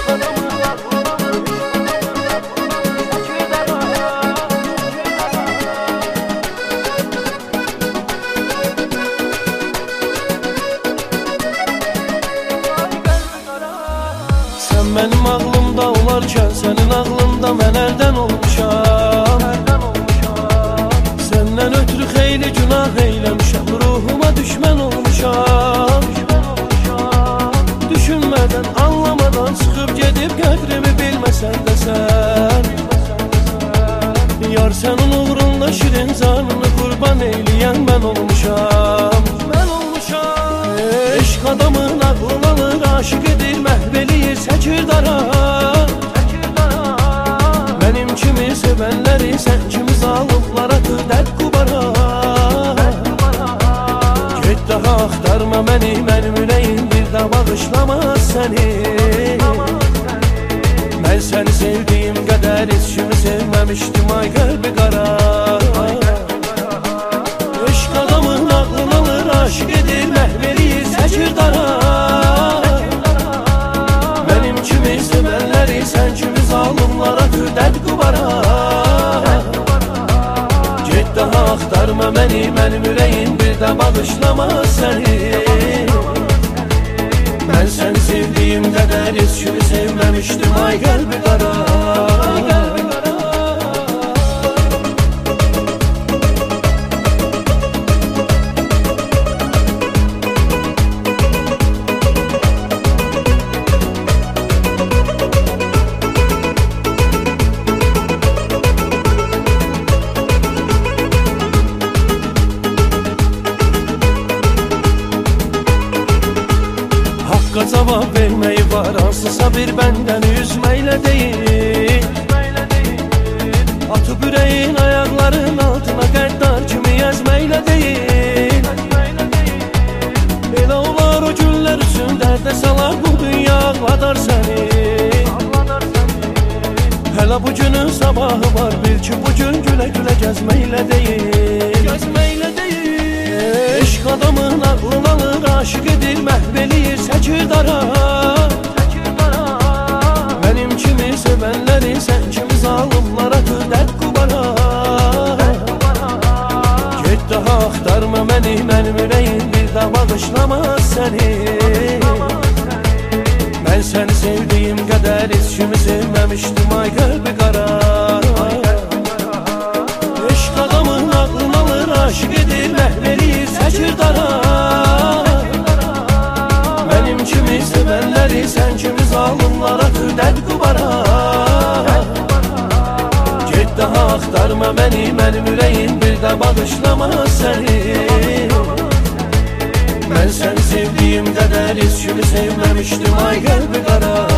Mənim ağlımda olarkən sənin ağlında mən əldən olmuşam. Səndən ötürü xeyli günah eyləmişəm, ruhuma düşmən olmuşam. Düşünmədən, anlamadan çıxıb gedib qədrimi bilməsən də sən. Yar sənin uğrunda şirin canını qurban eyləyən mən olmuşam. Eşq adamın ağlını alır, aşıq edir, məhv eləyir, çəkir dara. Mənim kimi sevənləri sən kimi zalimlara dərd qubara. Get daha axtarma məni, mənim ürəyim bir də bağışlamaz səni. Mən səni sevdiyim qədər heç kimi sevməmişdim, ay qəlbi qara. Eşq adamın ağlını alır, aşıq edir, məhv eləyir, çəkir dara. Mənim kimi sevənləri sən kimi zalimlara dərd qubara. Get daha axtarma məni, mənim ürəyim bir də bağışlamaz səni. Mən səni sevdiyim qədər heç kimi sevməmişdim, ay qəlbi qara. Haqqa cavab verməyi var, hansısa bir bəndəni üzməklə deyil. Atıb ürəyin ayaqların altına qəddar kimi əzməklə deyil. Elə olar o günlər üçün dərdə salar bu dünya, ağladar səni. Hələ bu günün sabahı var, bil ki bu gün gülə-gülə gəzməklə deyil. Eşq adamın ağlını alır, aşıq edir, məhv eləyir, çəkir dara. Mənim kimi sevənləri sən kimi zalimlara dərd qubara. Get daha axtarma məni, mənim ürəyim bir də bağışlamaz səni. Mən səni sevdiyim qədər heç kimi sevməmişdim, ay qəlbi qara. Eşq adamın ağlını alır, aşıq edir, məhv eləyir, çəkir dara. Mənim kimi sevənləri sən kimi zalimlara dərd qubara. Get daha axtarma məni, mənim ürəyim bir də bağışlamaz səni. Mən səni sevdiyim qədər heç kimi sevməmişdim, ay qəlbi qara.